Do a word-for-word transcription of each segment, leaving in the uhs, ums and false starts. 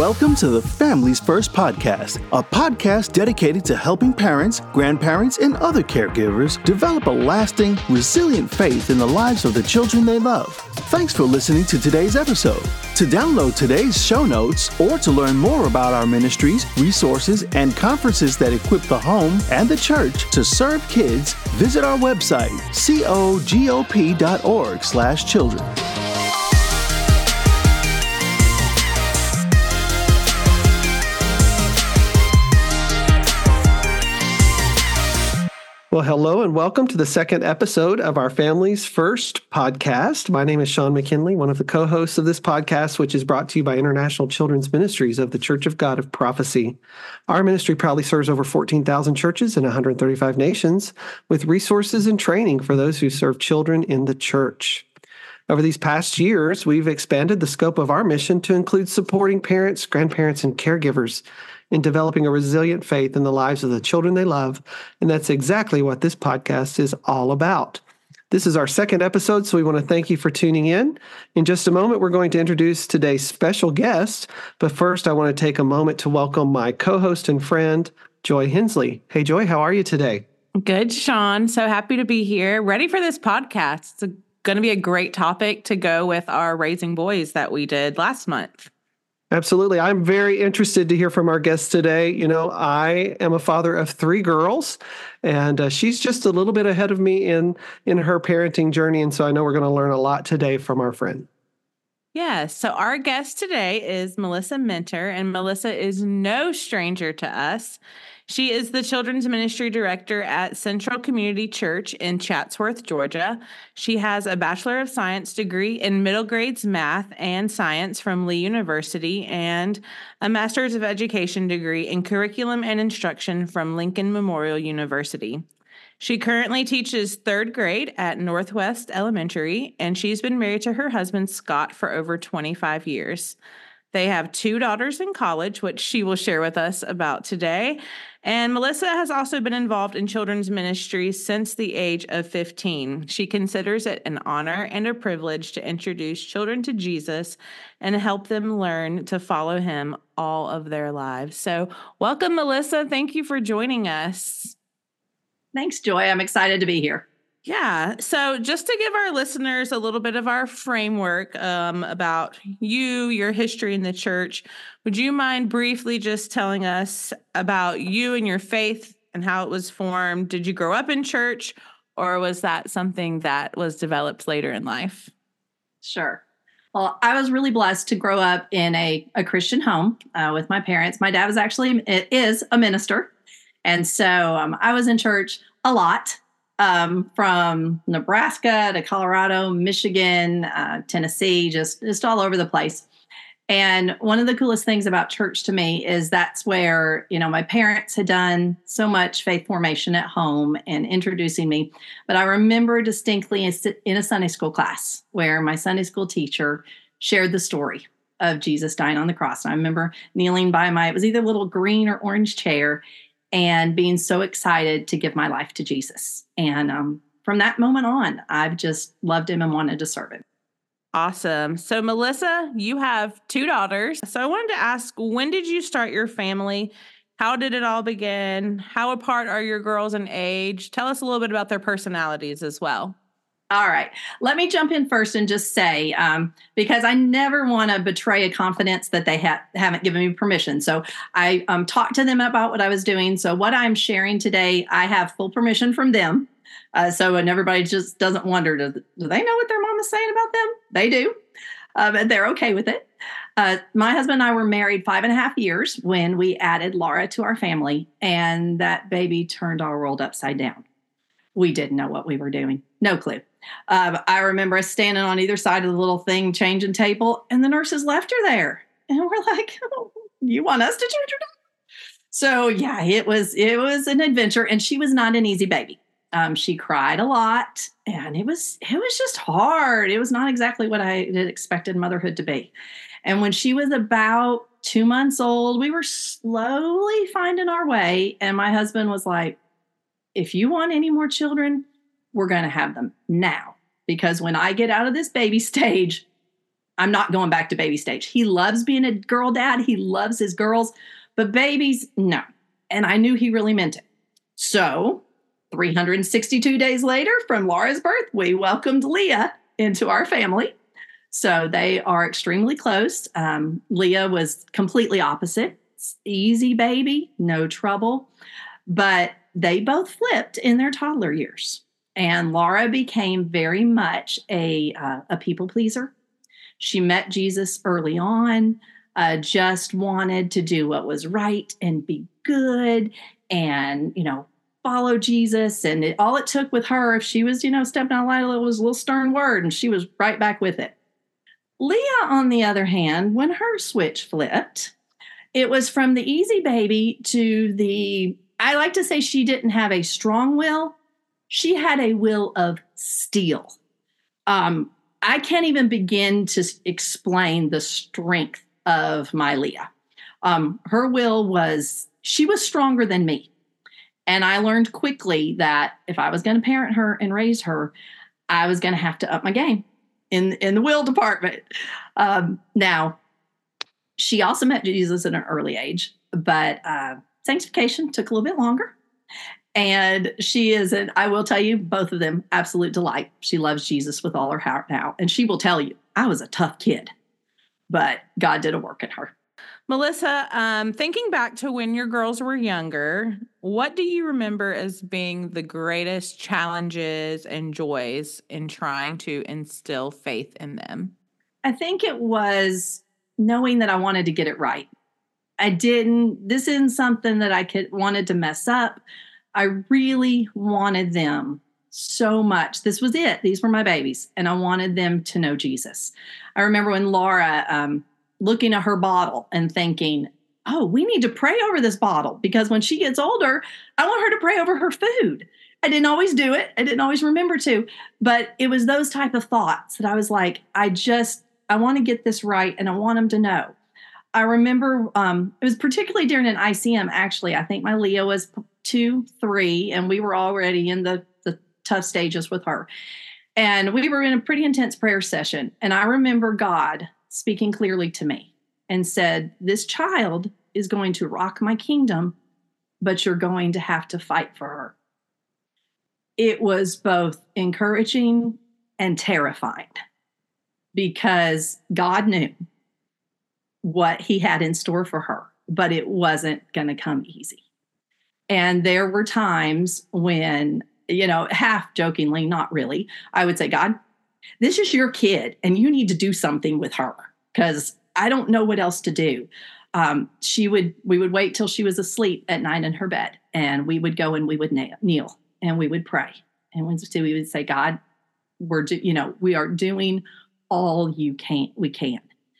Welcome to the Family's First Podcast, a podcast dedicated to helping parents, grandparents, and other caregivers develop a lasting, resilient faith in the lives of the children they love. Thanks for listening to today's episode. To download today's show notes or to learn more about our ministries, resources, and conferences that equip the home and the church to serve kids, visit our website, cogop dot org slash children. Well, hello and welcome to the second episode of our Family's First podcast. My name is Sean McKinley, one of the co-hosts of this podcast, which is brought to you by International Children's Ministries of the Church of God of Prophecy. Our ministry proudly serves over fourteen thousand churches in one hundred thirty-five nations with resources and training for those who serve children in the church. Over these past years, we've expanded the scope of our mission to include supporting parents, grandparents, and caregivers in developing a resilient faith in the lives of the children they love, and that's exactly what this podcast is all about. This is our second episode, so we want to thank you for tuning in. In just a moment, we're going to introduce today's special guest, but first I want to take a moment to welcome my co-host and friend, Joy Hensley. Hey, Joy, how are you today? Good, Sean. So happy to be here. Ready for this podcast. It's going to be a great topic to go with our Raising Boys that we did last month. Absolutely. I'm very interested to hear from our guest today. You know, I am a father of three girls, and uh, she's just a little bit ahead of me in, in her parenting journey. And so I know we're going to learn a lot today from our friend. Yeah. So our guest today is Melissa Minter, and Melissa is no stranger to us. She is the Children's Ministry Director at Central Community Church in Chatsworth, Georgia. She has a Bachelor of Science degree in middle grades math and science from Lee University and a Master's of Education degree in curriculum and instruction from Lincoln Memorial University. She currently teaches third grade at Northwest Elementary, and she's been married to her husband, Scott, for over twenty-five years. They have two daughters in college, which she will share with us about today. And Melissa has also been involved in children's ministry since the age of fifteen. She considers it an honor and a privilege to introduce children to Jesus and help them learn to follow him all of their lives. So welcome, Melissa. Thank you for joining us. Thanks, Joy. I'm excited to be here. Yeah. So just to give our listeners a little bit of our framework um, about you, your history in the church, would you mind briefly just telling us about you and your faith and how it was formed? Did you grow up in church, or was that something that was developed later in life? Sure. Well, I was really blessed to grow up in a, a Christian home uh, with my parents. My dad was actually, it is a minister. And so um, I was in church a lot. Um, from Nebraska to Colorado, Michigan, uh, Tennessee, just, just all over the place. And one of the coolest things about church to me is that's where, you know, my parents had done so much faith formation at home and introducing me. But I remember distinctly in a Sunday school class where my Sunday school teacher shared the story of Jesus dying on the cross. And I remember kneeling by my, it was either a little green or orange chair, and being so excited to give my life to Jesus. And um, from that moment on, I've just loved him and wanted to serve him. Awesome. So, Melissa, you have two daughters. So I wanted to ask, when did you start your family? How did it all begin? How apart are your girls in age? Tell us a little bit about their personalities as well. All right. Let me jump in first and just say, um, because I never want to betray a confidence that they ha- haven't given me permission. So I um, talked to them about what I was doing. So what I'm sharing today, I have full permission from them. Uh, so and everybody just doesn't wonder, do, do they know what their mom is saying about them? They do. Um, and they're okay with it. Uh, my husband and I were married five and a half years when we added Laura to our family. And that baby turned our world upside down. We didn't know what we were doing. No clue. Uh, I remember us standing on either side of the little thing, changing table, and the nurses left her there. And we're like, oh, you want us to change her table? So yeah, it was, it was an adventure, and she was not an easy baby. Um, she cried a lot, and it was, it was just hard. It was not exactly what I had expected motherhood to be. And when she was about two months old, we were slowly finding our way. And my husband was like, if you want any more children, we're going to have them now, because when I get out of this baby stage, I'm not going back to baby stage. He loves being a girl dad. He loves his girls, but babies, no. And I knew he really meant it. So three hundred sixty-two days later from Laura's birth, we welcomed Leah into our family. So they are extremely close. Um, Leah was completely opposite. Easy baby, no trouble. But they both flipped in their toddler years. And Laura became very much a, uh, a people pleaser. She met Jesus early on, uh, just wanted to do what was right and be good and, you know, follow Jesus. And it, all it took with her, if she was, you know, stepping out of line, it was a little stern word, and she was right back with it. Leah, on the other hand, when her switch flipped, it was from the easy baby to the, I like to say she didn't have a strong will. She had a will of steel. Um, I can't even begin to explain the strength of my Leah. Um, her will was, she was stronger than me. And I learned quickly that if I was going to parent her and raise her, I was going to have to up my game in, in the will department. Um, now, she also met Jesus at an early age, but uh, sanctification took a little bit longer. And she is, an, I will tell you, both of them, absolute delight. She loves Jesus with all her heart now. And she will tell you, I was a tough kid, but God did a work in her. Melissa, um, thinking back to when your girls were younger, what do you remember as being the greatest challenges and joys in trying to instill faith in them? I think it was knowing that I wanted to get it right. I didn't, this isn't something that I could wanted to mess up. I really wanted them so much. This was it. These were my babies, and I wanted them to know Jesus. I remember when Laura, um, looking at her bottle and thinking, oh, we need to pray over this bottle because when she gets older, I want her to pray over her food. I didn't always do it. I didn't always remember to, but it was those type of thoughts that I was like, I just, I want to get this right, and I want them to know. I remember um, it was particularly during an I C M, actually. I think my Leah was two, three, and we were already in the, the tough stages with her. And we were in a pretty intense prayer session. And I remember God speaking clearly to me and said, this child is going to rock my kingdom, but you're going to have to fight for her. It was both encouraging and terrifying because God knew what he had in store for her, but it wasn't going to come easy. And there were times when, you know, half jokingly, not really, I would say, God, this is your kid and you need to do something with her because I don't know what else to do. Um, she would, we would wait till she was asleep at night in her bed, and we would go and we would kneel and we would pray. And when we would say, God, we're, do, you know, we are doing all you can, we can.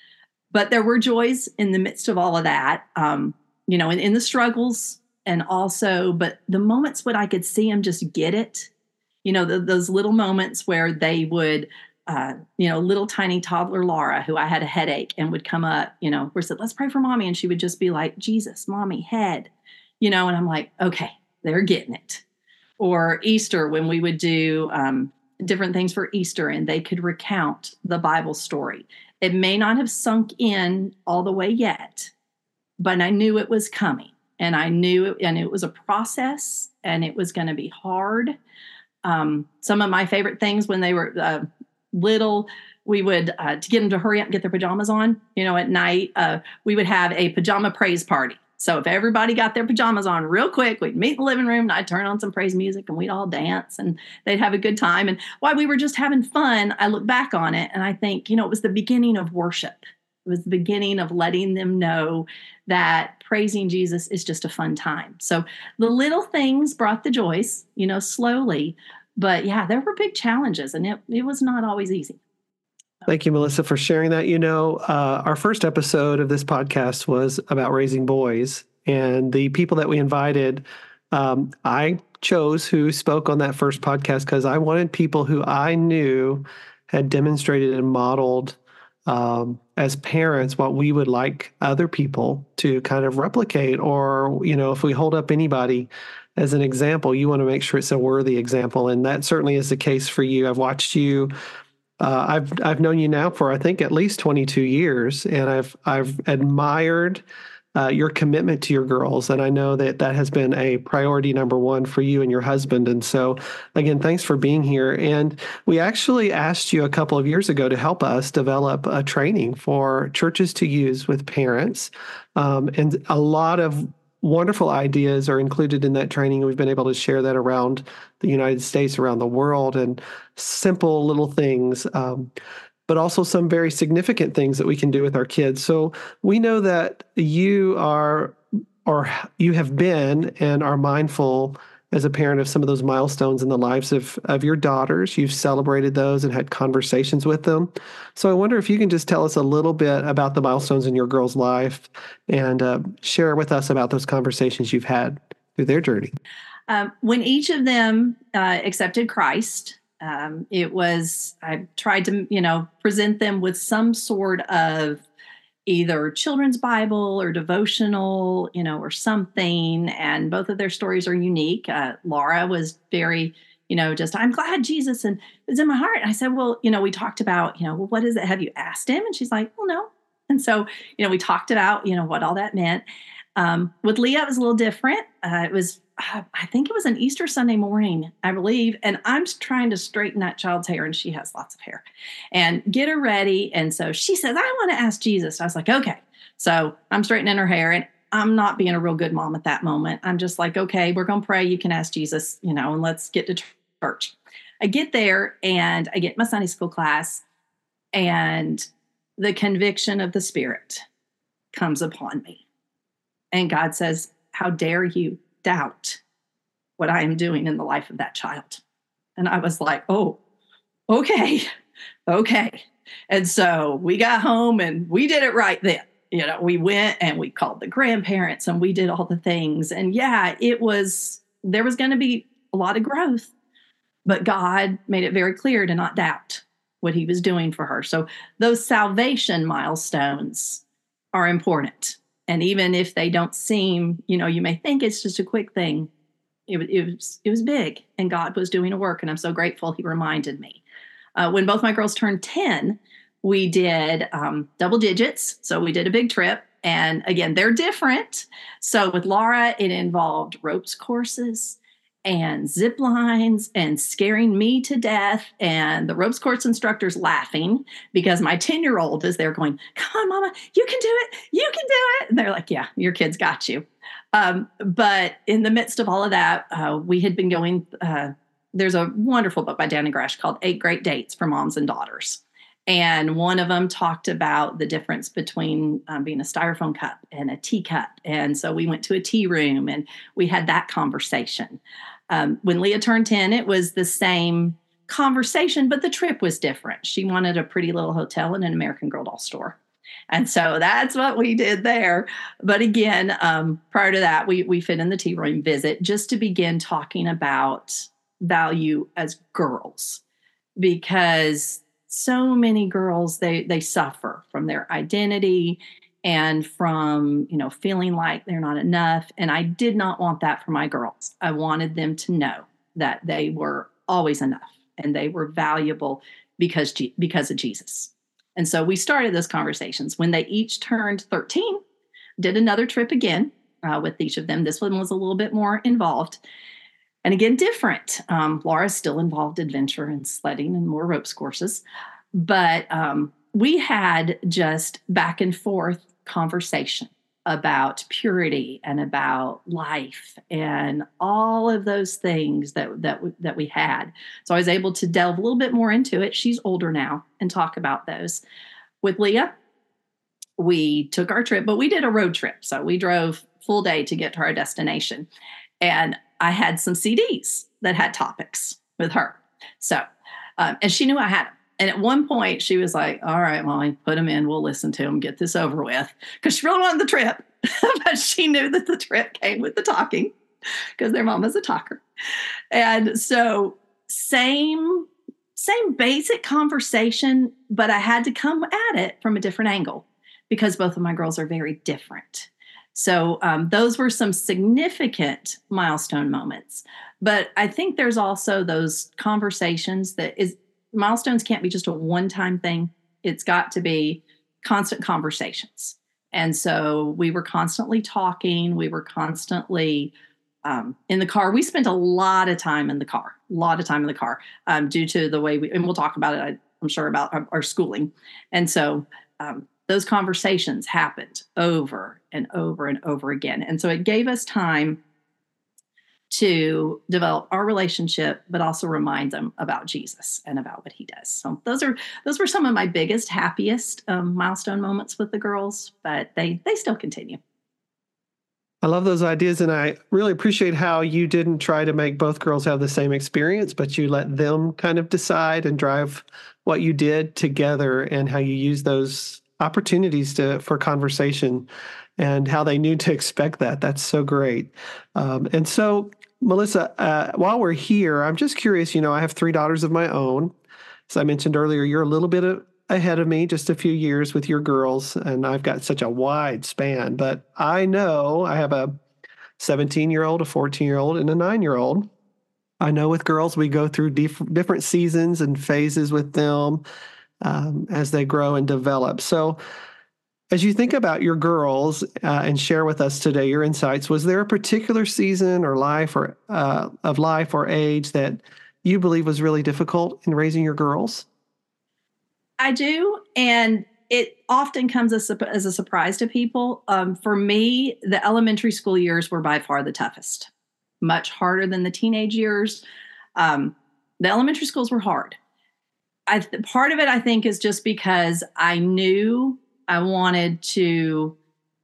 But there were joys in the midst of all of that, um, you know, in, in the struggles. And also, but the moments when I could see them just get it, you know, the, those little moments where they would, uh, you know, little tiny toddler Laura, who I had a headache and would come up, you know, we said, let's pray for mommy. And she would just be like, Jesus, mommy, head, you know, and I'm like, okay, they're getting it. Or Easter, when we would do um, different things for Easter and they could recount the Bible story. It may not have sunk in all the way yet, but I knew it was coming. And I knew it, and it was a process, and it was going to be hard. Um, some of my favorite things when they were uh, little, we would, uh, to get them to hurry up and get their pajamas on, you know, at night, uh, we would have a pajama praise party. So if everybody got their pajamas on real quick, we'd meet in the living room, and I'd turn on some praise music, and we'd all dance, and they'd have a good time. And while we were just having fun, I look back on it, and I think, you know, it was the beginning of worship. It was the beginning of letting them know that praising Jesus is just a fun time. So the little things brought the joys, you know, slowly. But yeah, there were big challenges, and it, it was not always easy. Thank you, Melissa, for sharing that. You know, uh, our first episode of this podcast was about raising boys, and the people that we invited, um, I chose who spoke on that first podcast because I wanted people who I knew had demonstrated and modeled Um, as parents, what we would like other people to kind of replicate, or, you know, if we hold up anybody as an example, you want to make sure it's a worthy example. And that certainly is the case for you. I've watched you Uh, I've I've known you now for I think at least twenty-two years, and I've I've admired uh, your commitment to your girls, and I know that that has been a priority number one for you and your husband. And so, again, thanks for being here. And we actually asked you a couple of years ago to help us develop a training for churches to use with parents, um, and a lot of wonderful ideas are included in that training. We've been able to share that around the United States, around the world, and simple little things, um, but also some very significant things that we can do with our kids. So we know that you are, or you have been and are mindful as a parent of some of those milestones in the lives of, of your daughters. You've celebrated those and had conversations with them. So I wonder if you can just tell us a little bit about the milestones in your girls' life and uh, share with us about those conversations you've had through their journey. Um, when each of them uh, accepted Christ, um, it was, I tried to, you know, present them with some sort of either children's Bible or devotional, you know, or something. And both of their stories are unique. Uh, Laura was very, you know, just, I'm glad Jesus and it's in my heart. And I said, well, you know, we talked about, you know, well, what is it? Have you asked him? And she's like, well, no. And so, you know, we talked about, you know, what all that meant. Um, with Leah, it was a little different. Uh, it was, uh, I think it was an Easter Sunday morning, I believe. And I'm trying to straighten that child's hair, and she has lots of hair, and get her ready. And so she says, I want to ask Jesus. I was like, okay. So I'm straightening her hair, and I'm not being a real good mom at that moment. I'm just like, okay, we're going to pray. You can ask Jesus, you know, and let's get to church. I get there and I get my Sunday school class, and the conviction of the Spirit comes upon me. And God says, how dare you doubt what I am doing in the life of that child? And I was like, oh, okay, okay. And so we got home and we did it right then. You know, we went and we called the grandparents and we did all the things. And yeah, it was, there was going to be a lot of growth, but God made it very clear to not doubt what he was doing for her. So those salvation milestones are important. And even if they don't seem, you know, you may think it's just a quick thing. It, it was it was big, and God was doing a work, and I'm so grateful he reminded me. Uh, when both my girls turned ten, we did um, double digits. So we did a big trip. And again, they're different. So with Laura, it involved ropes courses and zip lines and scaring me to death, and the ropes course instructors laughing because my ten-year-old is there going, come on, Mama, you can do it. You can do it. And they're like, yeah, your kid's got you. Um, but in the midst of all of that, uh, we had been going, uh, there's a wonderful book by Danny Gresh called Eight Great Dates for Moms and Daughters. And one of them talked about the difference between um, being a styrofoam cup and a teacup. And so we went to a tea room and we had that conversation. Um, when Leah turned ten, it was the same conversation, but the trip was different. She wanted a pretty little hotel and an American Girl doll store. And so that's what we did there. But again, um, prior to that, we we fit in the tea room visit just to begin talking about value as girls, because so many girls, they they suffer from their identity and from, you know, feeling like they're not enough. And I did not want that for my girls. I wanted them to know that they were always enough and they were valuable because, because of Jesus. And so we started those conversations. When they each turned thirteen, did another trip again uh, with each of them. This one was a little bit more involved. And again, different. Um, Laura's still involved in adventure and sledding and more ropes courses. But um, we had just back and forth conversation about purity and about life and all of those things that that that we had. So I was able to delve a little bit more into it. She's older now, and talk about those. With Leah, we took our trip, but we did a road trip. So we drove full day to get to our destination. And I had some C Ds that had topics with her. So, um, and she knew I had them. And at one point she was like, all right, Molly, put them in. We'll listen to them, get this over with. Because she really wanted the trip. But she knew that the trip came with the talking because their mama's a talker. And so same, same basic conversation, but I had to come at it from a different angle because both of my girls are very different. So um, those were some significant milestone moments. But I think there's also those conversations that is milestones can't be just a one-time thing. It's got to be constant conversations. And so we were constantly talking. We were constantly um, in the car. We spent a lot of time in the car, a lot of time in the car um, due to the way we, and we'll talk about it, I'm sure, about our, our schooling. And so um, those conversations happened over and over and over again. And so it gave us time to develop our relationship, but also remind them about Jesus and about what he does. So those are those were some of my biggest, happiest um, milestone moments with the girls, but they they still continue. I love those ideas, and I really appreciate how you didn't try to make both girls have the same experience, but you let them kind of decide and drive what you did together, and how you use those opportunities to for conversation and how they knew to expect that. That's so great. Um, and so, Melissa, uh, while we're here, I'm just curious, you know, I have three daughters of my own. As I mentioned earlier, you're a little bit of, ahead of me, just a few years with your girls, and I've got such a wide span. But I know I have a seventeen-year-old, a fourteen-year-old, and a nine-year-old. I know with girls, we go through dif- different seasons and phases with them um, as they grow and develop. So as you think about your girls uh, and share with us today your insights, was there a particular season or life or uh, of life or age that you believe was really difficult in raising your girls? I do, and it often comes as, as a surprise to people. Um, for me, the elementary school years were by far the toughest, much harder than the teenage years. Um, the elementary schools were hard. I th- part of it, I think, is just because I knew I wanted to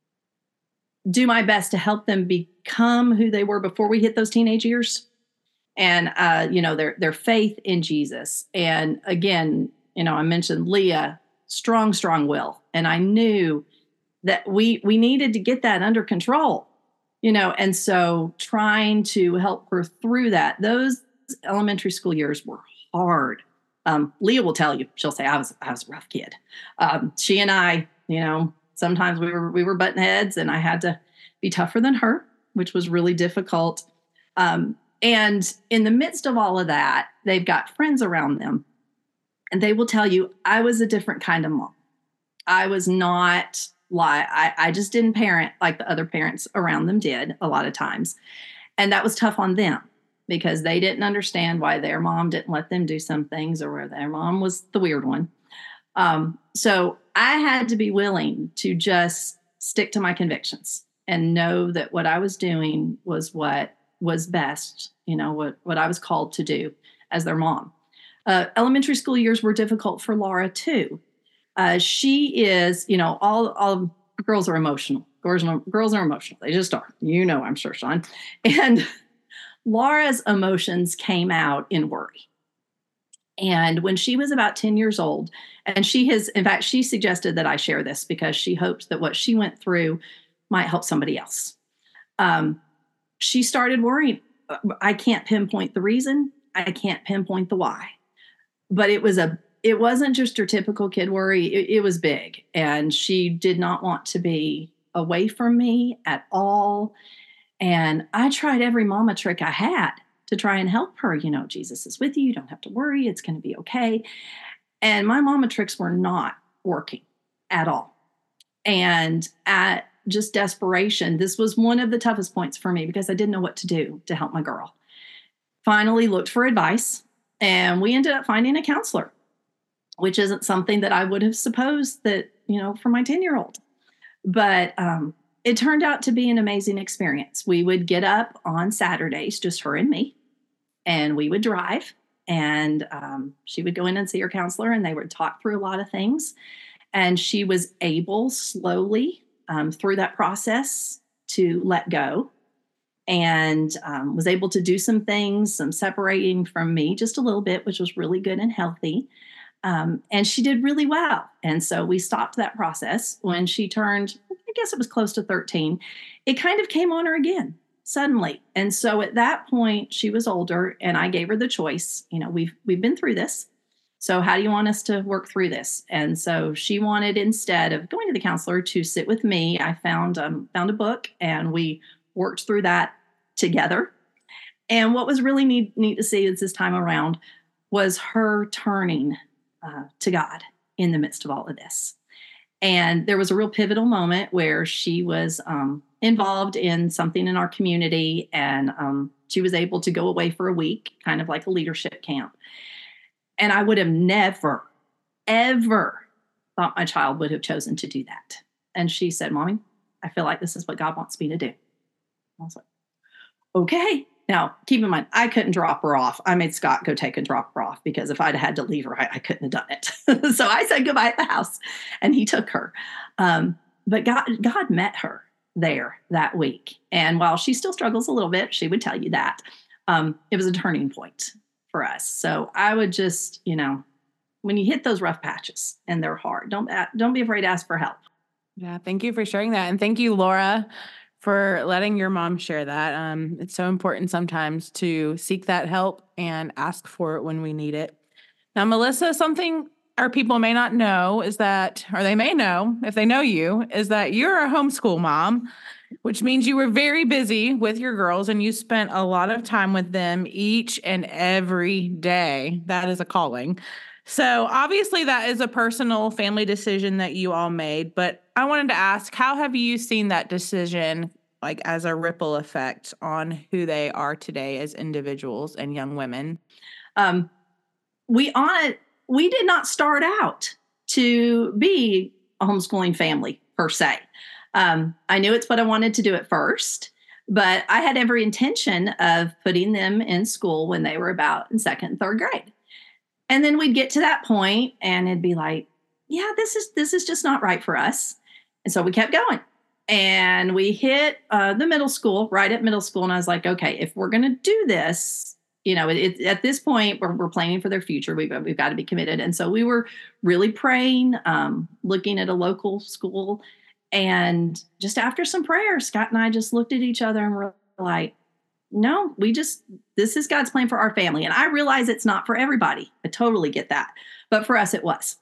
do my best to help them become who they were before we hit those teenage years. And, uh, you know, their, their faith in Jesus. And again, you know, I mentioned Leah, strong, strong will. And I knew that we, we needed to get that under control, you know, and so trying to help her through that, those elementary school years were hard. Um, Leah will tell you, she'll say, I was, I was a rough kid. Um, she and I, you know, sometimes we were, we were button heads, and I had to be tougher than her, which was really difficult. Um, and in the midst of all of that, they've got friends around them, and they will tell you, I was a different kind of mom. I was not like, I, I just didn't parent like the other parents around them did a lot of times. And that was tough on them, because they didn't understand why their mom didn't let them do some things, or where their mom was the weird one. Um, so I had to be willing to just stick to my convictions and know that what I was doing was what was best, you know, what, what I was called to do as their mom. Uh, elementary school years were difficult for Laura too. Uh, she is, you know, all, all girls are emotional. Girls, girls are emotional. They just are. You know, I'm sure, Sean. And Laura's emotions came out in worry. And when she was about ten years old, and she has, in fact, she suggested that I share this because she hoped that what she went through might help somebody else. Um, she started worrying. I can't pinpoint the reason. I can't pinpoint the why. But it was a, it wasn't just your typical kid worry. It, it was big. And she did not want to be away from me at all. And I tried every mama trick I had to try and help her. You know, Jesus is with you. You don't have to worry. It's going to be okay. And my mama tricks were not working at all. And at just desperation, this was one of the toughest points for me, because I didn't know what to do to help my girl. Finally looked for advice, and we ended up finding a counselor, which isn't something that I would have supposed that, you know, for my ten-year-old. But um, it turned out to be an amazing experience. We would get up on Saturdays, just her and me, and we would drive, and um, she would go in and see her counselor, and they would talk through a lot of things. And she was able slowly um, through that process to let go, and um, was able to do some things, some separating from me just a little bit, which was really good and healthy. Um, and she did really well. And so we stopped that process when she turned, I guess it was close to thirteen. It kind of came on her again suddenly. And so at that point, she was older, and I gave her the choice. You know, we've, we've been through this. So how do you want us to work through this? And so she wanted, instead of going to the counselor, to sit with me. I found, um, found a book, and we worked through that together. And what was really neat, neat to see is this time around, was her turning uh, to God in the midst of all of this. And there was a real pivotal moment where she was um, involved in something in our community, and um, she was able to go away for a week, kind of like a leadership camp. And I would have never, ever thought my child would have chosen to do that. And she said, Mommy, I feel like this is what God wants me to do. I was like, okay. Now, keep in mind, I couldn't drop her off. I made Scott go take and drop her off, because if I'd had to leave her, I, I couldn't have done it. So I said goodbye at the house, and he took her. Um, but God, God met her there that week. And while she still struggles a little bit, she would tell you that, um, it was a turning point for us. So I would just, you know, when you hit those rough patches and they're hard, don't, don't be afraid to ask for help. Yeah. Thank you for sharing that. And thank you, Laura, for letting your mom share that. Um, it's so important sometimes to seek that help and ask for it when we need it. Now, Melissa, something our people may not know is that, or they may know if they know you, is that you're a homeschool mom, which means you were very busy with your girls and you spent a lot of time with them each and every day. That is a calling. So obviously that is a personal family decision that you all made, but I wanted to ask, how have you seen that decision like as a ripple effect on who they are today as individuals and young women? Um, we on we did not start out to be a homeschooling family per se. Um, I knew it's what I wanted to do at first, but I had every intention of putting them in school when they were about in second and third grade. And then we'd get to that point and it'd be like, yeah, this is, this is just not right for us. And so we kept going, and we hit uh, the middle school, right at middle school. And I was like, okay, if we're going to do this, you know, it, it, at this point we're, we're planning for their future. We've, we've got to be committed. And so we were really praying, um, looking at a local school. And just after some prayers, Scott and I just looked at each other and were like, no, we just, this is God's plan for our family. And I realize it's not for everybody. I totally get that. But for us, it was.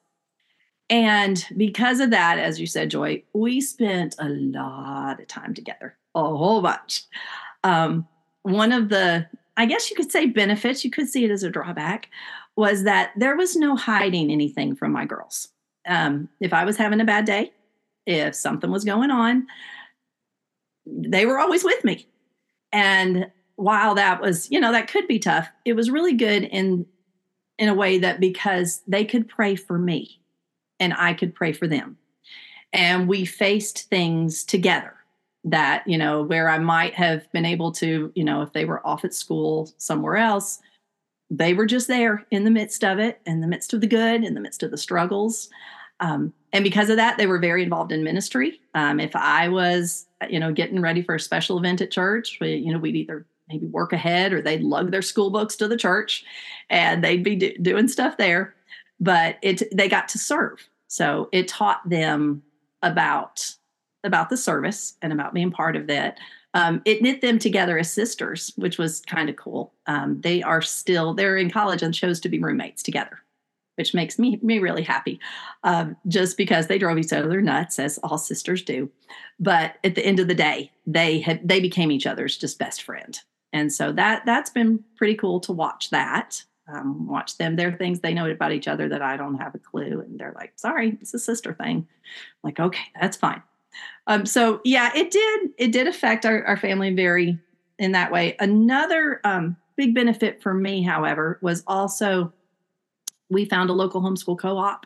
And because of that, as you said, Joy, we spent a lot of time together, a whole bunch. Um, one of the, I guess you could say benefits, you could see it as a drawback, was that there was no hiding anything from my girls. Um, if I was having a bad day, if something was going on, they were always with me. And while that was, you know, that could be tough, it was really good in, in a way that because they could pray for me and I could pray for them. And we faced things together that, you know, where I might have been able to, you know, if they were off at school somewhere else, they were just there in the midst of it, in the midst of the good, in the midst of the struggles. Um, and because of that, they were very involved in ministry. Um, if I was, you know, getting ready for a special event at church, we, you know, we'd either maybe work ahead or they'd lug their school books to the church and they'd be do- doing stuff there. But it, they got to serve. So it taught them about, about the service and about being part of that. Um, it knit them together as sisters, which was kind of cool. Um, they are still, they're in college and chose to be roommates together, which makes me, me really happy, um, just because they drove each other nuts, as all sisters do. But at the end of the day, they had, they became each other's just best friend. And so that, that's been pretty cool to watch that, um, watch them, there are things they know about each other that I don't have a clue. And they're like, sorry, it's a sister thing. I'm like, okay, that's fine. Um, so yeah, it did, it did affect our, our family very in that way. Another um, big benefit for me, however, was also we found a local homeschool co-op.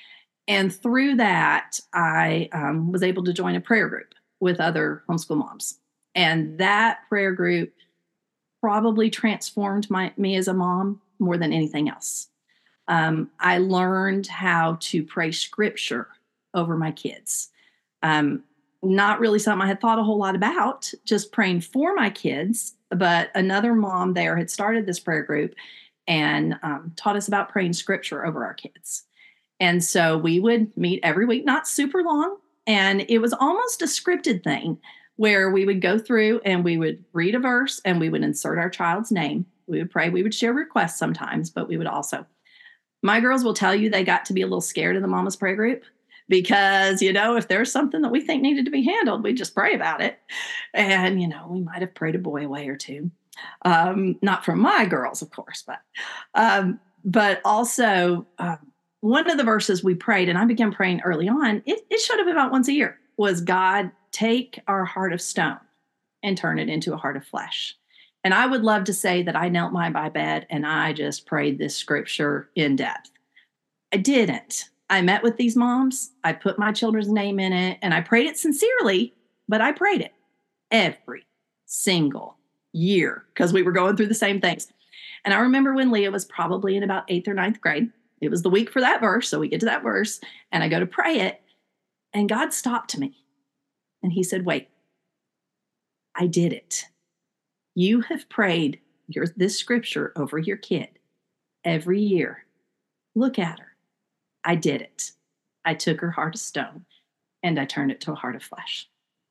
And through that, I um, was able to join a prayer group with other homeschool moms. And that prayer group probably transformed my, me as a mom more than anything else. Um, I learned how to pray scripture over my kids. Um, not really something I had thought a whole lot about, just praying for my kids. But another mom there had started this prayer group and um, taught us about praying scripture over our kids. And so we would meet every week, not super long. And it was almost a scripted thing where we would go through and we would read a verse and we would insert our child's name. We would pray. We would share requests sometimes, but we would also, my girls will tell you they got to be a little scared of the Mama's Prayer group because, you know, if there's something that we think needed to be handled, we just pray about it. And, you know, we might have prayed a boy away or two. Um, not from my girls, of course, but, um, but also, uh, one of the verses we prayed, and I began praying early on, it, it showed up about once a year, was God, take our heart of stone and turn it into a heart of flesh. And I would love to say that I knelt by my bed and I just prayed this scripture in depth. I didn't. I met with these moms. I put my children's name in it and I prayed it sincerely, but I prayed it every single year because we were going through the same things. And I remember when Leah was probably in about eighth or ninth grade, it was the week for that verse. So we get to that verse and I go to pray it and God stopped me and he said, wait, I did it. You have prayed your, this scripture over your kid every year. Look at her. I did it. I took her heart of stone and I turned it to a heart of flesh.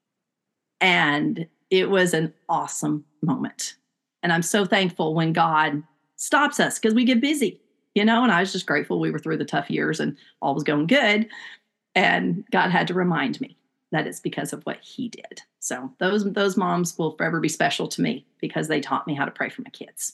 And it was an awesome moment. And I'm so thankful when God stops us because we get busy, you know, and I was just grateful we were through the tough years and all was going good. And God had to remind me that it's because of what he did. So those, those moms will forever be special to me because they taught me how to pray for my kids.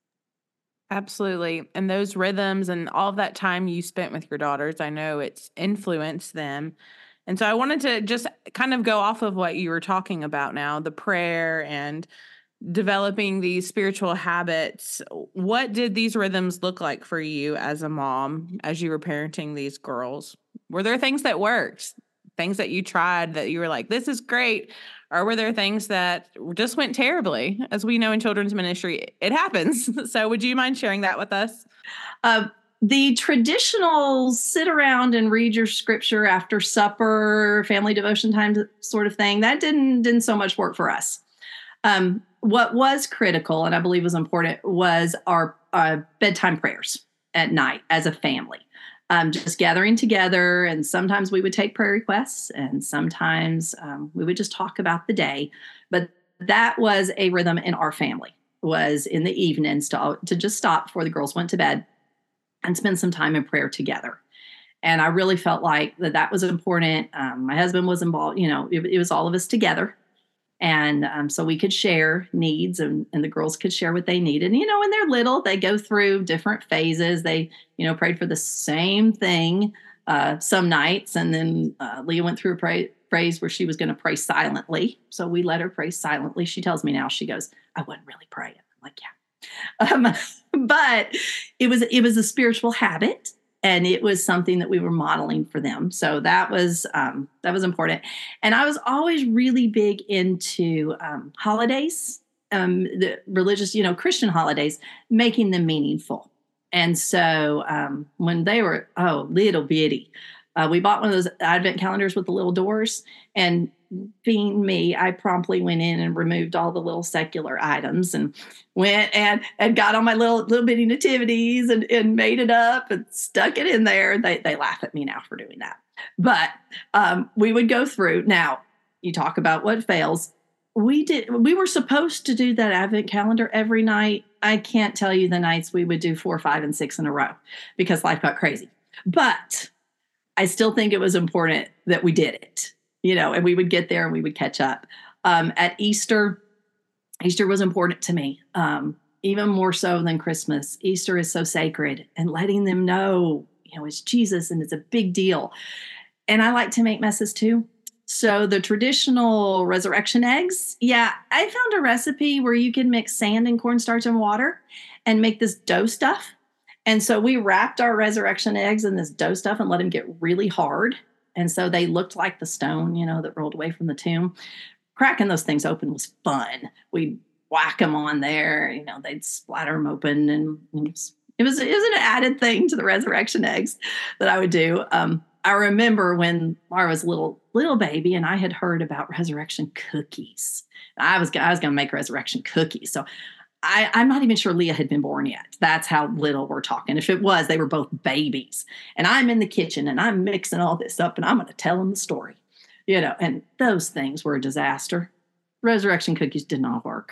Absolutely. And those rhythms and all of that time you spent with your daughters, I know it's influenced them. And so I wanted to just kind of go off of what you were talking about now, the prayer and developing these spiritual habits. What did these rhythms look like for you as a mom, as you were parenting these girls? Were there things that worked, things that you tried that you were like, this is great? Or were there things that just went terribly? As we know in children's ministry, it happens. So would you mind sharing that with us? Uh, the traditional sit around and read your scripture after supper, family devotion time sort of thing, that didn't, didn't so much work for us. Um, what was critical, and I believe was important, was our uh, bedtime prayers at night as a family. Um, just gathering together, and sometimes we would take prayer requests, and sometimes um, we would just talk about the day. But that was a rhythm in our family, was in the evenings to, to just stop before the girls went to bed and spend some time in prayer together. And I really felt like that that was important. Um, my husband was involved, you know, it, it was all of us together. And um, so we could share needs and, and the girls could share what they needed. And, you know, when they're little, they go through different phases. They, you know, prayed for the same thing uh, some nights. And then uh, Leah went through a pray, phrase where she was going to pray silently. So we let her pray silently. She tells me now, she goes, I wasn't really praying. I'm like, yeah. Um, but it was, it was a spiritual habit. And it was something that we were modeling for them. So that was um, that was important. And I was always really big into um, holidays, um, the religious, you know, Christian holidays, making them meaningful. And so um, when they were, oh, little bitty, uh, we bought one of those advent calendars with the little doors. And being me, I promptly went in and removed all the little secular items and went and, and got on my little little bitty nativities and, and made it up and stuck it in there. They they laugh at me now for doing that. But um, we would go through. Now, you talk about what fails. We did. We were supposed to do that advent calendar every night. I can't tell you the nights we would do four, five, and six in a row because life got crazy. But I still think it was important that we did it. You know, and we would get there and we would catch up. Um, at Easter, Easter was important to me, um, even more so than Christmas. Easter is so sacred, and letting them know, you know, it's Jesus and it's a big deal. And I like to make messes too. So the traditional resurrection eggs, yeah, I found a recipe where you can mix sand and cornstarch and water and make this dough stuff. And so we wrapped our resurrection eggs in this dough stuff and let them get really hard. And so they looked like the stone, you know, that rolled away from the tomb. Cracking those things open was fun. We'd whack them on there, you know, they'd splatter them open. And it was, it was, it was an added thing to the resurrection eggs that I would do. Um, I remember when Laura was a little, little baby and I had heard about resurrection cookies. I was, I was going to make resurrection cookies. So I, I'm not even sure Leah had been born yet. That's how little we're talking. If it was, they were both babies. And I'm in the kitchen and I'm mixing all this up and I'm going to tell them the story. You know, and those things were a disaster. Resurrection cookies did not work.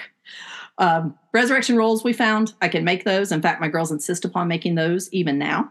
Um, resurrection rolls we found. I can make those. In fact, my girls insist upon making those even now.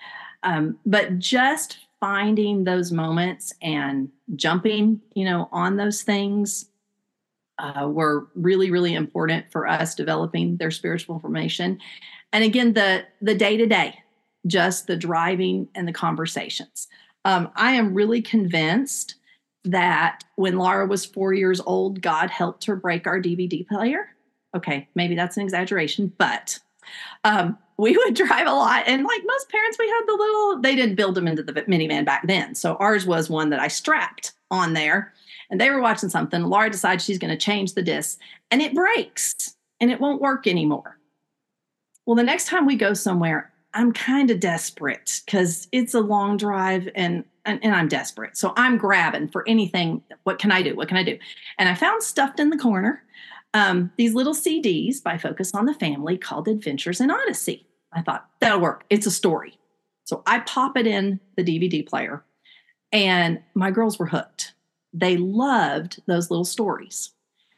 Um, but just finding those moments and jumping, you know, on those things uh, were really, really important for us developing their spiritual formation. And again, the the day-to-day, just the driving and the conversations. Um, I am really convinced that when Laura was four years old, God helped her break our D V D player. Okay, maybe that's an exaggeration, but um, we would drive a lot. And like most parents, we had the little, they didn't build them into the minivan back then. So ours was one that I strapped on there, and they were watching something. Laura decides she's going to change the disc, and it breaks and it won't work anymore. Well, the next time we go somewhere, I'm kind of desperate because it's a long drive and, and and I'm desperate. So I'm grabbing for anything. What can I do? What can I do? And I found stuffed in the corner um, these little C Ds by Focus on the Family called Adventures in Odyssey. I thought, that'll work. It's a story. So I pop it in the D V D player, and my girls were hooked. They loved those little stories.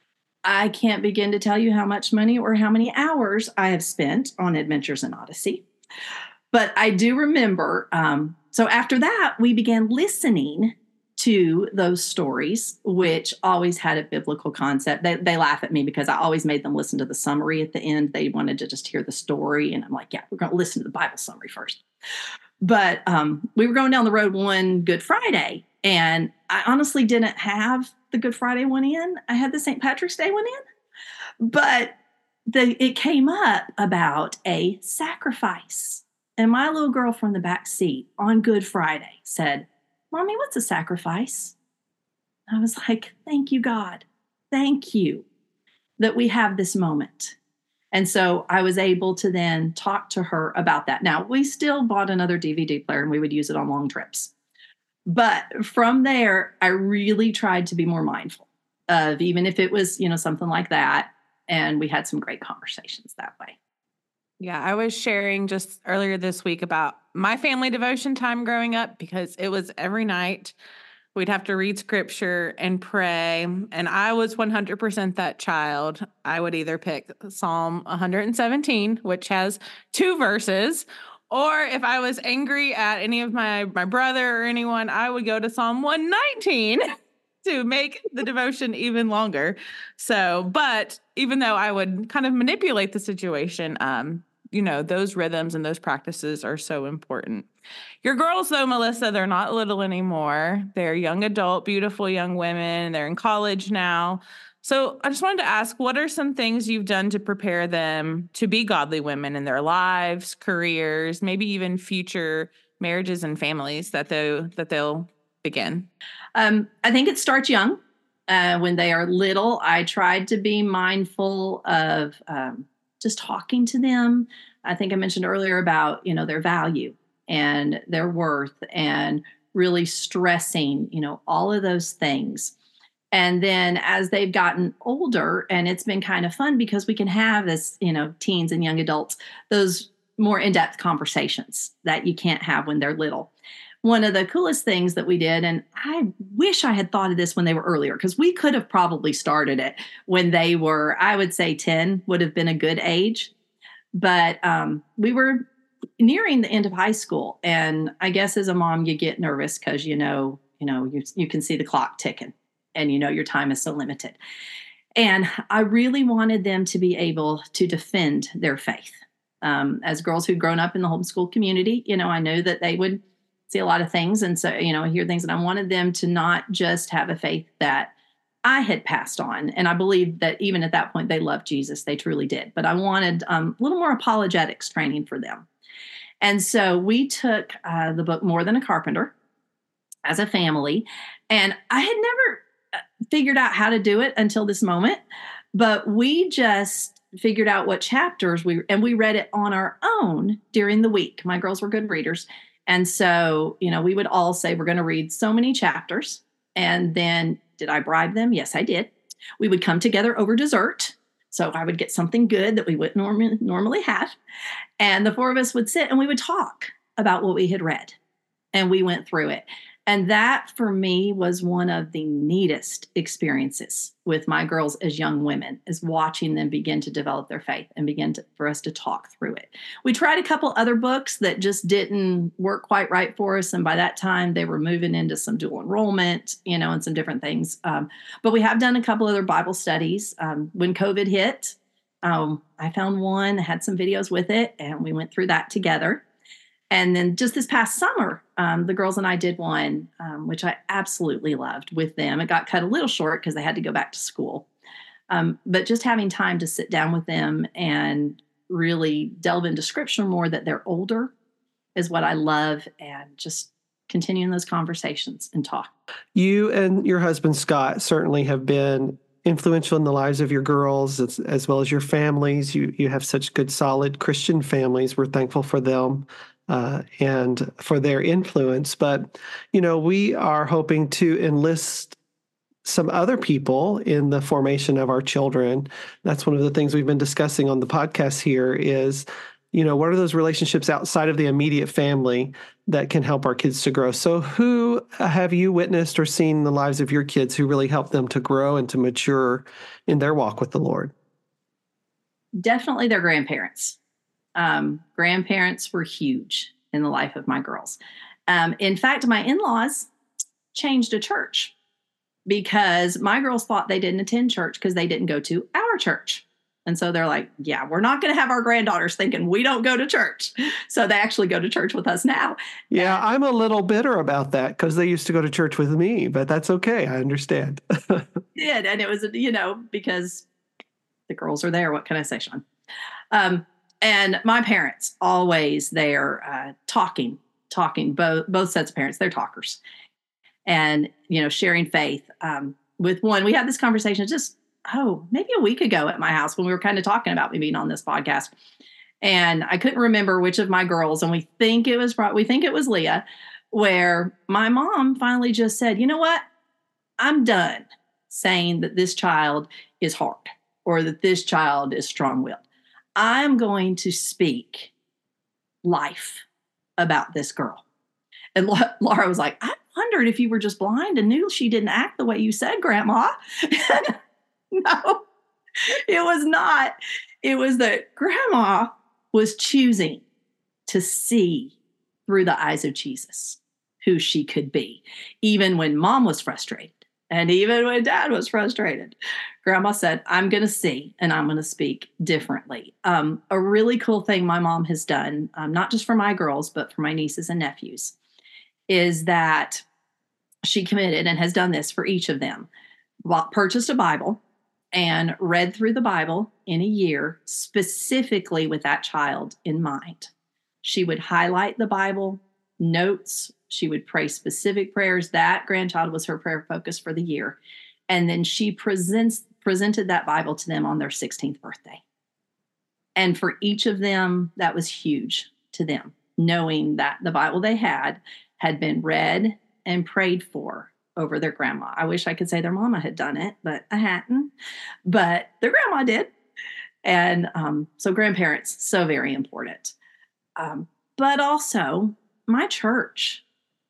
I can't begin to tell you how much money or how many hours I have spent on Adventures in Odyssey. But I do remember, um, so after that, we began listening to those stories, which always had a biblical concept. They, they laugh at me because I always made them listen to the summary at the end. They wanted to just hear the story. And I'm like, yeah, we're going to listen to the Bible summary first. But um, we were going down the road one Good Friday, and I honestly didn't have the Good Friday one in. I had the Saint Patrick's Day one in. But the, it came up about a sacrifice. And my little girl from the back seat on Good Friday said, Mommy, what's a sacrifice? I was like, thank you, God. Thank you that we have this moment. And so I was able to then talk to her about that. Now, we still bought another D V D player and we would use it on long trips. But from there, I really tried to be more mindful of even if it was, you know, something like that. And we had some great conversations that way. Yeah, I was sharing just earlier this week about my family devotion time growing up because it was every night. We'd have to read scripture and pray. And I was one hundred percent that child. I would either pick Psalm one seventeen, which has two verses, or if I was angry at any of my, my brother or anyone, I would go to Psalm one nineteen to make the devotion even longer. So, but even though I would kind of manipulate the situation, um, you know, those rhythms and those practices are so important. Your girls, though, Melissa, they're not little anymore. They're young adult, beautiful young women. They're in college now. So I just wanted to ask, what are some things you've done to prepare them to be godly women in their lives, careers, maybe even future marriages and families that they that they'll begin? Um, I think it starts young. Uh, when they are little, I tried to be mindful of um, just talking to them. I think I mentioned earlier about, you know, their value and their worth and really stressing, you know, all of those things. And then as they've gotten older, and it's been kind of fun because we can have this, you know, teens and young adults, those more in-depth conversations that you can't have when they're little. One of the coolest things that we did, and I wish I had thought of this when they were earlier, because we could have probably started it when they were, I would say ten would have been a good age. But um, we were nearing the end of high school. And I guess as a mom, you get nervous because, you know, you know, you, you can see the clock ticking and, you know, your time is so limited. And I really wanted them to be able to defend their faith. Um, as girls who'd grown up in the homeschool community, you know, I knew that they would see a lot of things. And so, you know, hear things. And I wanted them to not just have a faith that I had passed on. And I believe that even at that point, they loved Jesus. They truly did. But I wanted um, a little more apologetics training for them. And so we took uh, the book More Than a Carpenter as a family. And I had never figured out how to do it until this moment. But we just figured out what chapters we, and we read it on our own during the week. My girls were good readers. And so, you know, we would all say, we're going to read so many chapters. And then did I bribe them? Yes, I did. We would come together over dessert. So I would get something good that we wouldn't norm- normally have. And the four of us would sit and we would talk about what we had read. And we went through it. And that for me was one of the neatest experiences with my girls as young women, is watching them begin to develop their faith and begin to, for us to talk through it. We tried a couple other books that just didn't work quite right for us. And by that time they were moving into some dual enrollment, you know, and some different things. Um, but we have done a couple other Bible studies. Um, when COVID hit, um, I found one, had some videos with it, and we went through that together. And then just this past summer, um, the girls and I did one, um, which I absolutely loved with them. It got cut a little short because they had to go back to school. Um, but just having time to sit down with them and really delve into scripture more, that they're older, is what I love, and just continuing those conversations and talk. You and your husband, Scott, certainly have been influential in the lives of your girls as, as well as your families. You, you have such good, solid Christian families. We're thankful for them. Uh, and for their influence. But, you know, we are hoping to enlist some other people in the formation of our children. That's one of the things we've been discussing on the podcast here is, you know, what are those relationships outside of the immediate family that can help our kids to grow? So who have you witnessed or seen in the lives of your kids who really help them to grow and to mature in their walk with the Lord? Definitely their grandparents. Um, grandparents were huge in the life of my girls. Um, in fact, my in-laws changed a church because my girls thought they didn't attend church because they didn't go to our church. And so they're like, yeah, we're not going to have our granddaughters thinking we don't go to church. So they actually go to church with us now. Yeah, I'm a little bitter about that because they used to go to church with me, but that's okay. I understand. Did, and it was, you know, because the girls are there. What can I say, Sean? Um, And my parents, always there uh, talking, talking, both both sets of parents, they're talkers. And, you know, sharing faith. Um, with one, we had this conversation just, oh, maybe a week ago at my house when we were kind of talking about me being on this podcast. And I couldn't remember which of my girls, and we think it was, we think it was Leah, where my mom finally just said, you know what? I'm done saying that this child is hard or that this child is strong-willed. I'm going to speak life about this girl. And Laura was like, I wondered if you were just blind and knew she didn't act the way you said, Grandma. No, it was not. It was that Grandma was choosing to see through the eyes of Jesus who she could be, even when Mom was frustrated. And even when Dad was frustrated, Grandma said, I'm going to see and I'm going to speak differently. Um, a really cool thing my mom has done, um, not just for my girls, but for my nieces and nephews, is that she committed and has done this for each of them. Bought, purchased a Bible and read through the Bible in a year, specifically with that child in mind. She would highlight the Bible, notes. She would pray specific prayers. That grandchild was her prayer focus for the year. And then she presents presented that Bible to them on their sixteenth birthday. And for each of them, that was huge to them, knowing that the Bible they had had been read and prayed for over their grandma. I wish I could say their mama had done it, but I hadn't. But their grandma did. And um, so grandparents, so very important. Um, but also, my church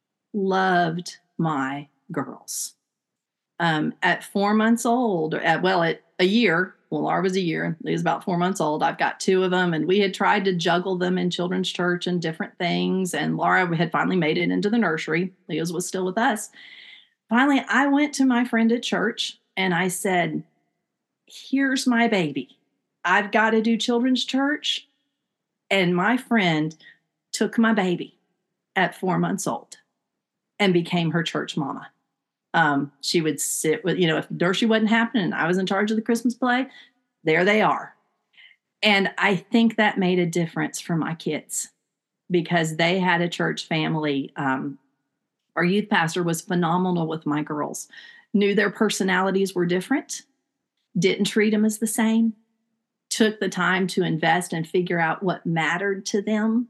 loved my girls. Um, at four months old, or at, well, at a year, well, Laura was a year, Leah's about four months old. I've got two of them, and we had tried to juggle them in children's church and different things. And Laura had finally made it into the nursery. Leah's was still with us. Finally, I went to my friend at church and I said, here's my baby. I've got to do children's church. And my friend took my baby at four months old and became her church mama. Um, she would sit with, you know, if nursery wasn't happening and I was in charge of the Christmas play, there they are. And I think that made a difference for my kids because they had a church family. Um, our youth pastor was phenomenal with my girls, knew their personalities were different, didn't treat them as the same, took the time to invest and figure out what mattered to them.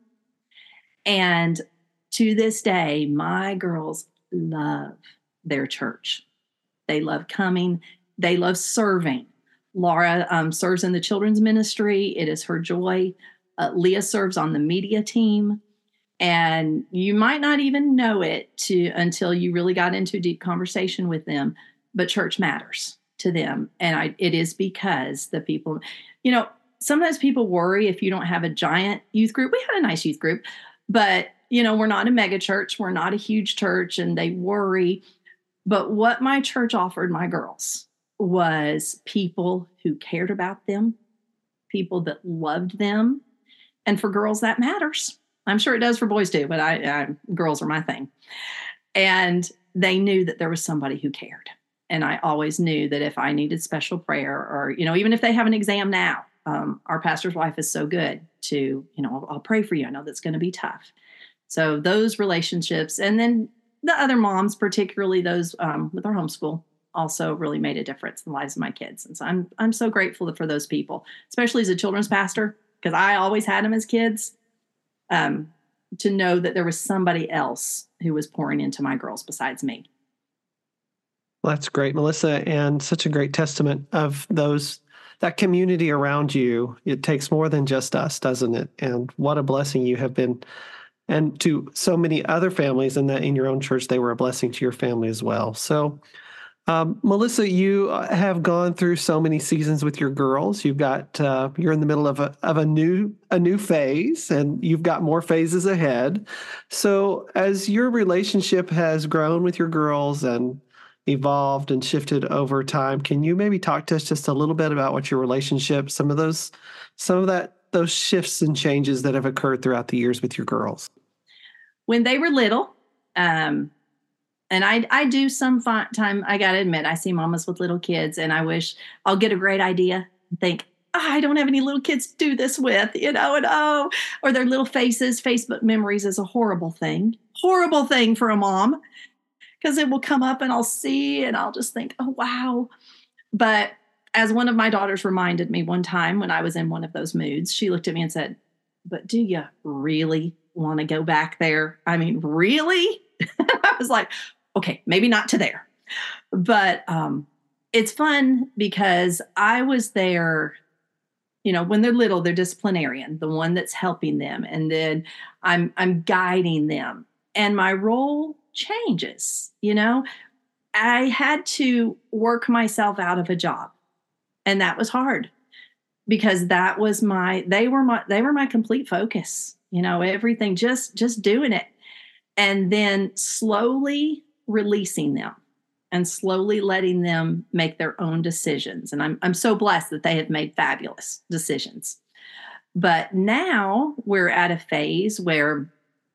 And to this day, my girls love their church. They love coming. They love serving. Laura um, serves in the children's ministry. It is her joy. Uh, Leah serves on the media team. And you might not even know it to until you really got into a deep conversation with them. But church matters to them. And I, it is because the people, you know, sometimes people worry if you don't have a giant youth group. We had a nice youth group, but, you know, we're not a mega church. We're not a huge church, and they worry. But what my church offered my girls was people who cared about them, people that loved them. And for girls, that matters. I'm sure it does for boys too, but I, I girls are my thing. And they knew that there was somebody who cared. And I always knew that if I needed special prayer, or, you know, even if they have an exam now, um, our pastor's wife is so good to, you know, I'll, I'll pray for you. I know that's going to be tough. So those relationships, and then the other moms, particularly those um, with our homeschool, also really made a difference in the lives of my kids. And so I'm I'm so grateful for those people, especially as a children's pastor, because I always had them as kids, um, to know that there was somebody else who was pouring into my girls besides me. Well, that's great, Melissa, and such a great testament of those, that community around you. It takes more than just us, doesn't it? And what a blessing you have been. And to so many other families, and that in your own church, they were a blessing to your family as well. So, um, Melissa, you have gone through so many seasons with your girls. You've got uh, you're in the middle of a of a new a new phase, and you've got more phases ahead. So, as your relationship has grown with your girls and evolved and shifted over time, can you maybe talk to us just a little bit about what your relationship, some of those, some of that, those shifts and changes that have occurred throughout the years with your girls? When they were little, um, and I, I do some fun time, I got to admit, I see mamas with little kids, and I wish I'll get a great idea and think, oh, I don't have any little kids to do this with, you know, and oh, or their little faces. Facebook memories is a horrible thing, horrible thing for a mom, because it will come up and I'll see and I'll just think, oh, wow. But as one of my daughters reminded me one time when I was in one of those moods, she looked at me and said, but do you really want to go back there? I mean, really? I was like, okay, maybe not to there. But um, it's fun because I was there, you know, when they're little, they're disciplinarian, the one that's helping them. And then I'm I'm guiding them. And my role changes, you know. I had to work myself out of a job. And that was hard because that was my, they were my, they were my complete focus, you know, everything, just, just doing it. And then slowly releasing them and slowly letting them make their own decisions. And I'm, I'm so blessed that they have made fabulous decisions. But now we're at a phase where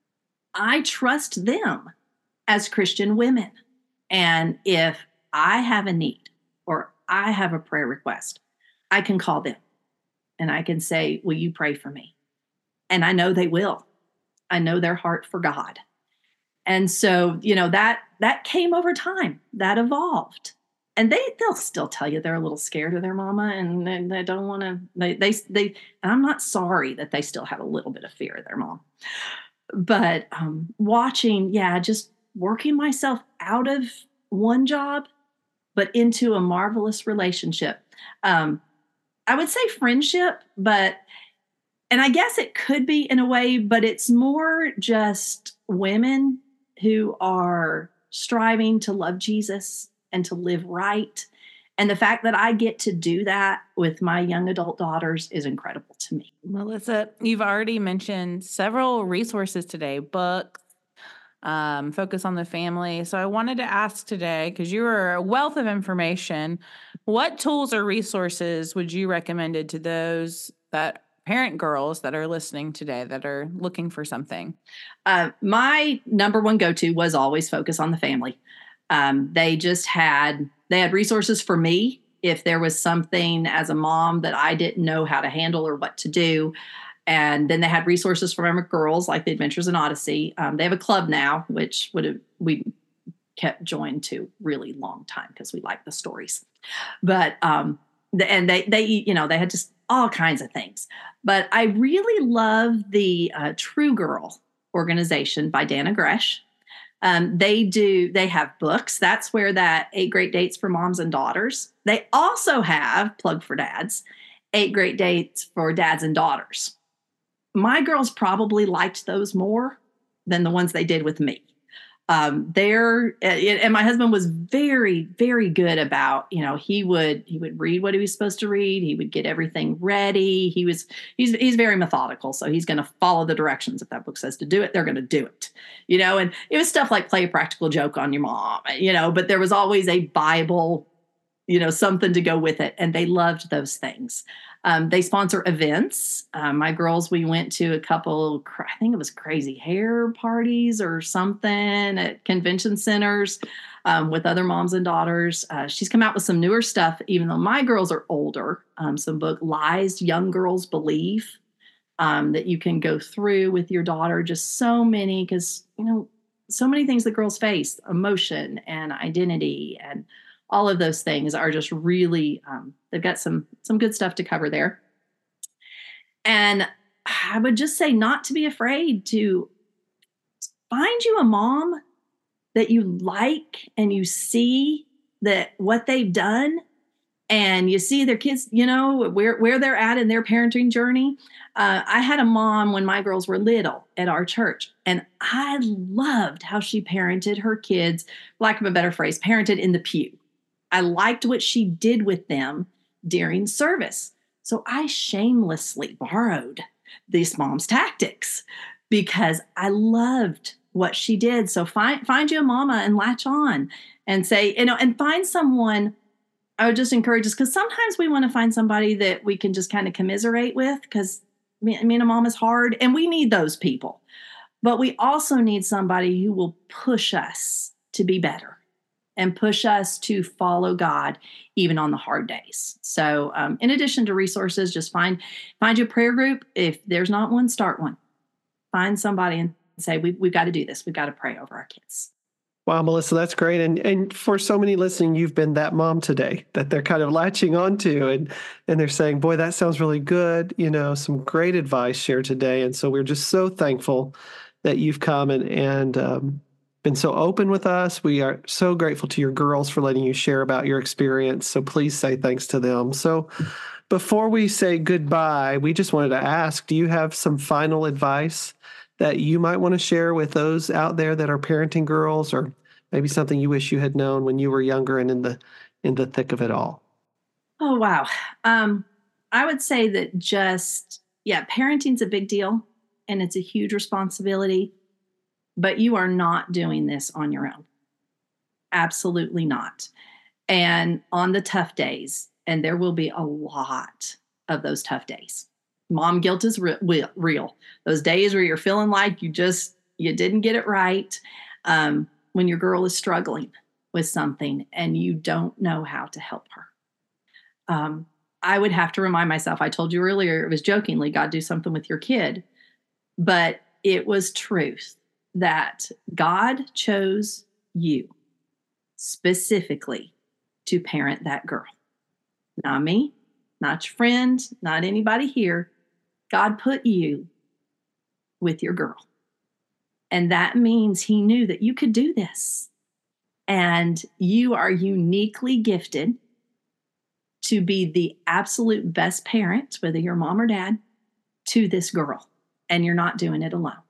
I trust them as Christian women. And if I have a need or I have a prayer request, I can call them and I can say, will you pray for me? And I know they will. I know their heart for God. And so, you know, that that came over time, that evolved. And they, they'll still tell you they're a little scared of their mama and they, they don't want to, they, they, they, and I'm not sorry that they still have a little bit of fear of their mom. But um, watching, yeah, just working myself out of one job, but into a marvelous relationship. Um, I would say friendship, but, and I guess it could be in a way, but it's more just women who are striving to love Jesus and to live right. And the fact that I get to do that with my young adult daughters is incredible to me. Melissa, you've already mentioned several resources today, books, um, focus on the family. So I wanted to ask today, because you are a wealth of information, what tools or resources would you recommend to those that parent girls that are listening today that are looking for something? Uh, my number one go-to was always Focus on the Family. Um, they just had, they had resources for me if there was something as a mom that I didn't know how to handle or what to do. And then they had resources for my girls, like the Adventures in Odyssey. Um, they have a club now, which would have, we kept joined to really long time because we like the stories. But, um, the, and they, they, you know, they had just all kinds of things. But I really love the uh, True Girl organization by Dana Gresh. Um, they do, they have books. That's where that Eight Great Dates for Moms and Daughters. They also have, plug for dads, Eight Great Dates for Dads and Daughters. My girls probably liked those more than the ones they did with me. Um, there, and my husband was very, very good about, you know, he would, he would read what he was supposed to read. He would get everything ready. He was, he's, he's very methodical. So he's going to follow the directions. If that book says to do it, they're going to do it, you know, and it was stuff like play a practical joke on your mom, you know, but there was always a Bible, you know, something to go with it. And they loved those things. Um, they sponsor events. Um, my girls, we went to a couple, I think it was crazy hair parties or something at convention centers um, with other moms and daughters. Uh, she's come out with some newer stuff, even though my girls are older. Um, some book, Lies Young Girls Believe, um, that you can go through with your daughter. Just so many, because, you know, so many things that girls face, emotion and identity and all of those things are just really, um, they've got some, some good stuff to cover there. And I would just say not to be afraid to find you a mom that you like and you see that what they've done and you see their kids, you know, where, where they're at in their parenting journey. Uh, I had a mom when my girls were little at our church, and I loved how she parented her kids, for lack of a better phrase, parented in the pew. I liked what she did with them during service. So I shamelessly borrowed this mom's tactics because I loved what she did. So find, find you a mama and latch on and say, you know, and find someone. I would just encourage us, because sometimes we want to find somebody that we can just kind of commiserate with, because I mean, a mom is hard and we need those people. But we also need somebody who will push us to be better and push us to follow God even on the hard days. So um, in addition to resources, just find find your prayer group. If there's not one, start one. Find somebody and say, we, we've got to do this. We've got to pray over our kids. Wow, Melissa, that's great. And and for so many listening, you've been that mom today that they're kind of latching onto, and and they're saying, boy, that sounds really good. You know, some great advice shared today. And so we're just so thankful that you've come and, and um, been so open with us. We are so grateful to your girls for letting you share about your experience. So please say thanks to them. So before we say goodbye, we just wanted to ask, do you have some final advice that you might want to share with those out there that are parenting girls, or maybe something you wish you had known when you were younger and in the in the thick of it all? Oh, wow. Um, I would say that just, yeah, parenting's a big deal and it's a huge responsibility. But you are not doing this on your own. Absolutely not. And on the tough days, and there will be a lot of those tough days. Mom guilt is re- real. Those days where you're feeling like you just, you didn't get it right. Um, when your girl is struggling with something and you don't know how to help her. Um, I would have to remind myself, I told you earlier, it was jokingly, God, do something with your kid. But it was truth. That God chose you specifically to parent that girl. Not me, not your friend, not anybody here. God put you with your girl. And that means he knew that you could do this. And you are uniquely gifted to be the absolute best parent, whether you're mom or dad, to this girl. And you're not doing it alone.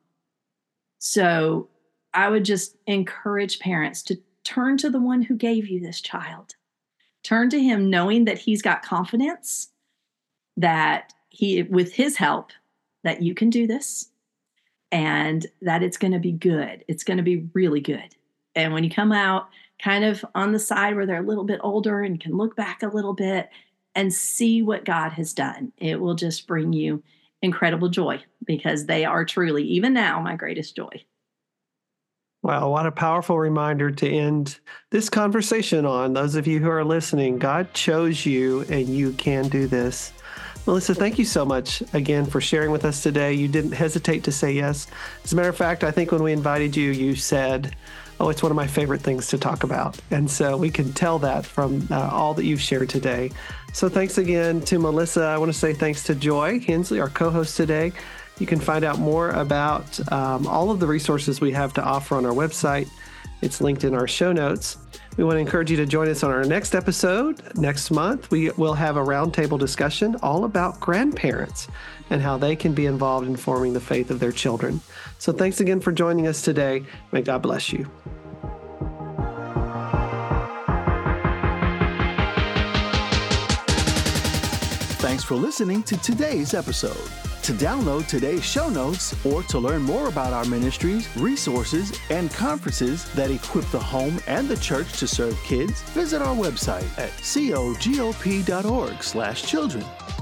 So I would just encourage parents to turn to the one who gave you this child. Turn to him knowing that he's got confidence, that he, with his help, that you can do this and that it's going to be good. It's going to be really good. And when you come out kind of on the side where they're a little bit older and can look back a little bit and see what God has done, it will just bring you incredible joy, because they are truly, even now, my greatest joy. Wow, what a powerful reminder to end this conversation on. Those of you who are listening, God chose you and you can do this. Melissa, thank you so much again for sharing with us today. You didn't hesitate to say yes. As a matter of fact, I think when we invited you, you said, oh, it's one of my favorite things to talk about. And so we can tell that from uh, all that you've shared today. So thanks again to Melissa. I want to say thanks to Joy Hensley, our co-host today. You can find out more about um, all of the resources we have to offer on our website. It's linked in our show notes. We want to encourage you to join us on our next episode. Next month, we will have a roundtable discussion all about grandparents and how they can be involved in forming the faith of their children. So thanks again for joining us today. May God bless you. Thanks for listening to today's episode. To download today's show notes or to learn more about our ministries, resources, and conferences that equip the home and the church to serve kids, visit our website at cogop dot org slash children.